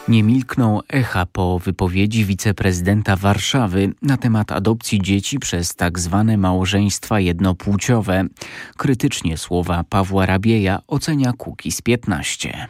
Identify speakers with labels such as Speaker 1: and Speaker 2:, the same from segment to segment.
Speaker 1: Nie milkną echa po wypowiedzi wiceprezydenta Warszawy na temat adopcji dzieci przez tak zwane małżeństwa jednopłciowe. Krytycznie słowa Pawła Rabieja ocenia Kukiz 15.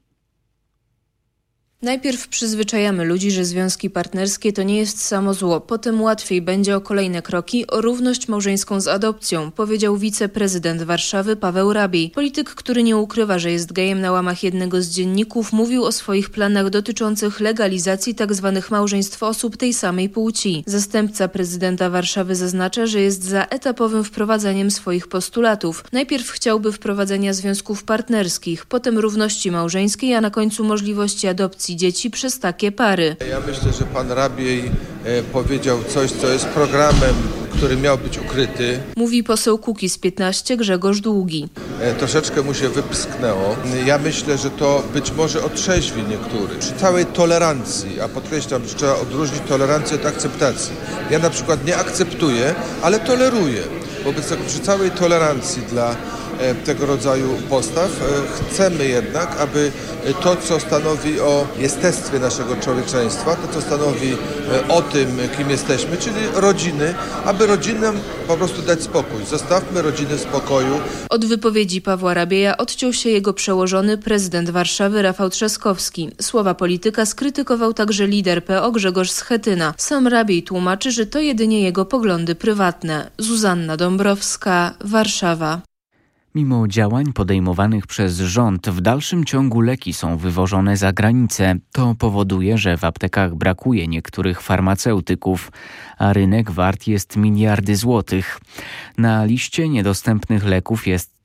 Speaker 2: Najpierw przyzwyczajamy ludzi, że związki partnerskie to nie jest samo zło. Potem łatwiej będzie o kolejne kroki, o równość małżeńską z adopcją, powiedział wiceprezydent Warszawy Paweł Rabiej. Polityk, który nie ukrywa, że jest gejem, na łamach jednego z dzienników mówił o swoich planach dotyczących legalizacji tzw. małżeństw osób tej samej płci. Zastępca prezydenta Warszawy zaznacza, że jest za etapowym wprowadzaniem swoich postulatów. Najpierw chciałby wprowadzenia związków partnerskich, potem równości małżeńskiej, a na końcu możliwości adopcji dzieci przez takie pary.
Speaker 3: Ja myślę, że pan Rabiej powiedział coś, co jest programem, który miał być ukryty.
Speaker 2: Mówi poseł Kukiz 15 Grzegorz Długi.
Speaker 3: Troszeczkę mu się wypsknęło. Ja myślę, że to być może otrzeźwi niektórych. Przy całej tolerancji, a podkreślam, że trzeba odróżnić tolerancję od akceptacji. Ja na przykład nie akceptuję, ale toleruję. Wobec tego przy całej tolerancji dla tego rodzaju postaw chcemy jednak, aby to, co stanowi o jestestwie naszego człowieczeństwa, to, co stanowi o tym, kim jesteśmy, czyli rodziny, aby rodzinom po prostu dać spokój. Zostawmy rodziny w spokoju.
Speaker 2: Od wypowiedzi Pawła Rabieja odciął się jego przełożony, prezydent Warszawy Rafał Trzaskowski. Słowa polityka skrytykował także lider PO Grzegorz Schetyna. Sam Rabiej tłumaczy, że to jedynie jego poglądy prywatne. Zuzanna Dąbrowska, Warszawa.
Speaker 1: Mimo działań podejmowanych przez rząd, w dalszym ciągu leki są wywożone za granicę. To powoduje, że w aptekach brakuje niektórych farmaceutyków, a rynek wart jest miliardy złotych. Na liście niedostępnych leków jest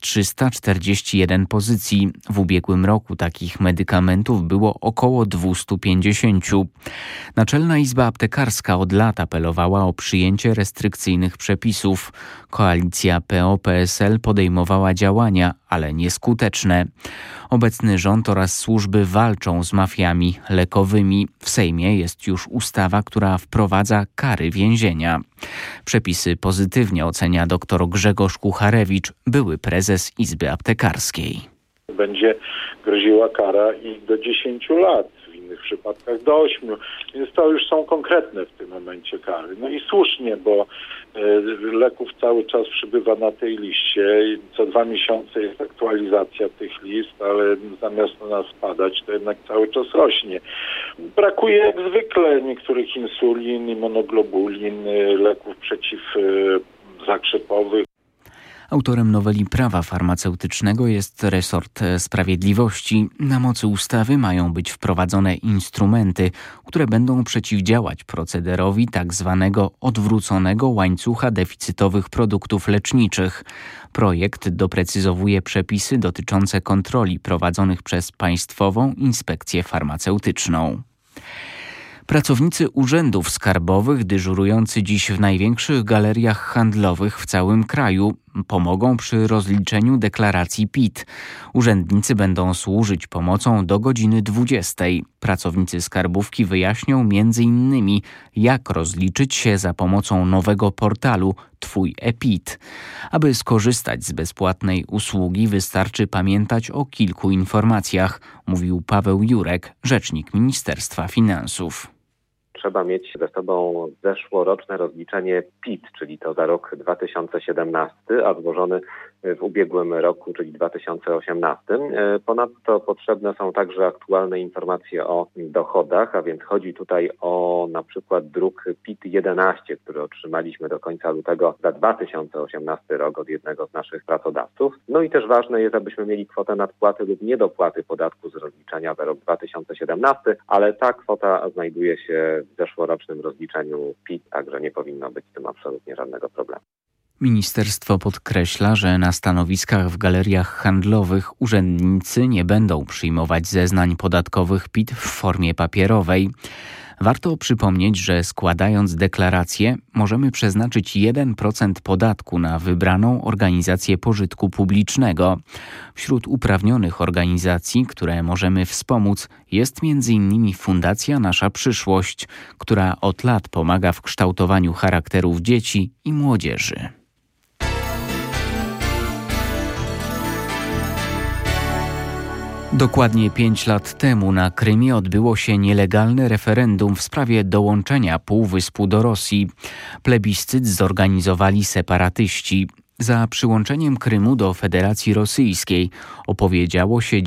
Speaker 1: 341 pozycji. W ubiegłym roku takich medykamentów było około 250. Naczelna Izba Aptekarska od lat apelowała o przyjęcie restrykcyjnych przepisów. Koalicja PO-PSL podejmowała działania, ale nieskuteczne. Obecny rząd oraz służby walczą z mafiami lekowymi. W Sejmie jest już ustawa, która wprowadza kary więzienia. Przepisy pozytywnie ocenia dr Grzegorz Kucharewicz, były prezes Izby Aptekarskiej.
Speaker 4: Będzie groziła kara i do 10 lat, w innych przypadkach do 8, więc to już są konkretne w tym momencie kary. No i słusznie, bo leków cały czas przybywa na tej liście. Co 2 miesiące jest aktualizacja tych list, ale zamiast ona spadać, to jednak cały czas rośnie. Brakuje jak zwykle niektórych insulin i monoglobulin, leków przeciwzakrzepowych.
Speaker 1: Autorem noweli prawa farmaceutycznego jest resort sprawiedliwości. Na mocy ustawy mają być wprowadzone instrumenty, które będą przeciwdziałać procederowi tzw. odwróconego łańcucha deficytowych produktów leczniczych. Projekt doprecyzowuje przepisy dotyczące kontroli prowadzonych przez Państwową Inspekcję Farmaceutyczną. Pracownicy urzędów skarbowych dyżurujący dziś w największych galeriach handlowych w całym kraju pomogą przy rozliczeniu deklaracji PIT. Urzędnicy będą służyć pomocą do godziny 20. Pracownicy skarbówki wyjaśnią m.in. jak rozliczyć się za pomocą nowego portalu Twój e-PIT. Aby skorzystać z bezpłatnej usługi, wystarczy pamiętać o kilku informacjach, mówił Paweł Jurek, rzecznik Ministerstwa Finansów.
Speaker 5: Trzeba mieć ze sobą zeszłoroczne rozliczenie PIT, czyli to za rok 2017, a złożony w ubiegłym roku, czyli 2018. Ponadto potrzebne są także aktualne informacje o dochodach, a więc chodzi tutaj o na przykład druk PIT-11, który otrzymaliśmy do końca lutego za 2018 rok od jednego z naszych pracodawców. No i też ważne jest, abyśmy mieli kwotę nadpłaty lub niedopłaty podatku z rozliczenia za rok 2017, ale ta kwota znajduje się w zeszłorocznym rozliczeniu PIT, także nie powinno być z tym absolutnie żadnego problemu.
Speaker 1: Ministerstwo podkreśla, że na stanowiskach w galeriach handlowych urzędnicy nie będą przyjmować zeznań podatkowych PIT w formie papierowej. Warto przypomnieć, że składając deklarację możemy przeznaczyć 1% podatku na wybraną organizację pożytku publicznego. Wśród uprawnionych organizacji, które możemy wspomóc, jest m.in. Fundacja Nasza Przyszłość, która od lat pomaga w kształtowaniu charakterów dzieci i młodzieży. Dokładnie 5 lat temu na Krymie odbyło się nielegalne referendum w sprawie dołączenia półwyspu do Rosji. Plebiscyt zorganizowali separatyści. Za przyłączeniem Krymu do Federacji Rosyjskiej opowiedziało się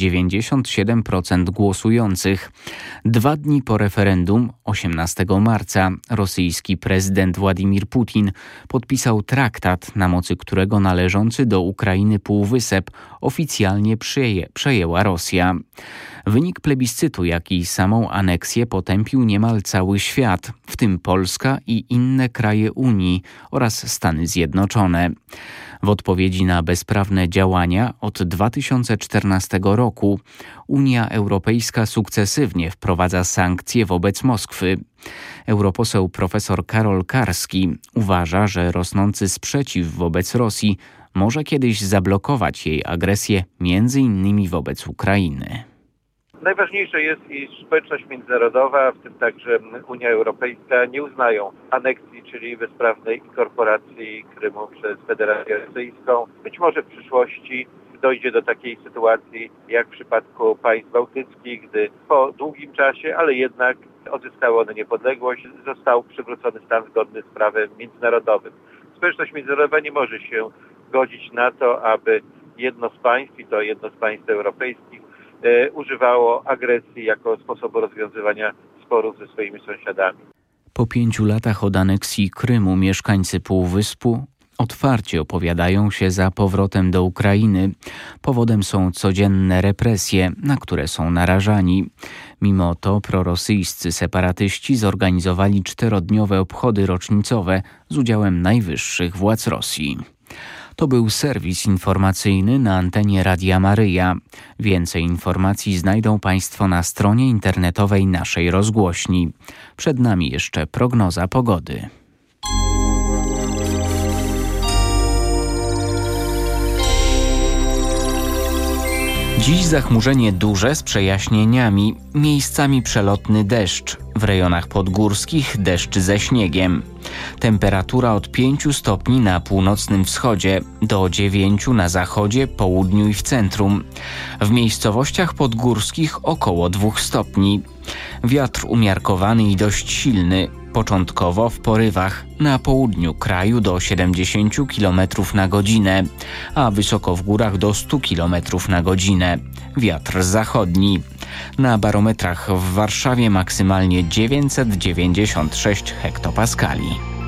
Speaker 1: 97% głosujących. 2 dni po referendum, 18 marca, rosyjski prezydent Władimir Putin podpisał traktat, na mocy którego należący do Ukrainy półwysep oficjalnie przejęła Rosja. Wynik plebiscytu, jak i samą aneksję potępił niemal cały świat, w tym Polska i inne kraje Unii oraz Stany Zjednoczone. W odpowiedzi na bezprawne działania od 2014 roku Unia Europejska sukcesywnie wprowadza sankcje wobec Moskwy. Europoseł profesor Karol Karski uważa, że rosnący sprzeciw wobec Rosji może kiedyś zablokować jej agresję m.in. wobec Ukrainy.
Speaker 6: Najważniejsze jest, iż społeczność międzynarodowa, w tym także Unia Europejska, nie uznają aneksji, czyli bezprawnej inkorporacji Krymu przez Federację Rosyjską. Być może w przyszłości dojdzie do takiej sytuacji, jak w przypadku państw bałtyckich, gdy po długim czasie, ale jednak odzyskały one niepodległość, został przywrócony stan zgodny z prawem międzynarodowym. Społeczność międzynarodowa nie może się godzić na to, aby jedno z państw, i to jedno z państw europejskich, używało agresji jako sposobu rozwiązywania sporów ze swoimi sąsiadami.
Speaker 1: Po 5 latach od aneksji Krymu mieszkańcy półwyspu otwarcie opowiadają się za powrotem do Ukrainy. Powodem są codzienne represje, na które są narażani. Mimo to prorosyjscy separatyści zorganizowali 4-dniowe obchody rocznicowe z udziałem najwyższych władz Rosji. To był serwis informacyjny na antenie Radia Maryja. Więcej informacji znajdą Państwo na stronie internetowej naszej rozgłośni. Przed nami jeszcze prognoza pogody. Dziś zachmurzenie duże z przejaśnieniami, miejscami przelotny deszcz, w rejonach podgórskich deszcz ze śniegiem. Temperatura od 5 stopni na północnym wschodzie do 9 na zachodzie, południu i w centrum. W miejscowościach podgórskich około 2 stopni. Wiatr umiarkowany i dość silny, początkowo w porywach na południu kraju do 70 km na godzinę, a wysoko w górach do 100 km na godzinę. Wiatr zachodni. Na barometrach w Warszawie maksymalnie 996 hektopaskali.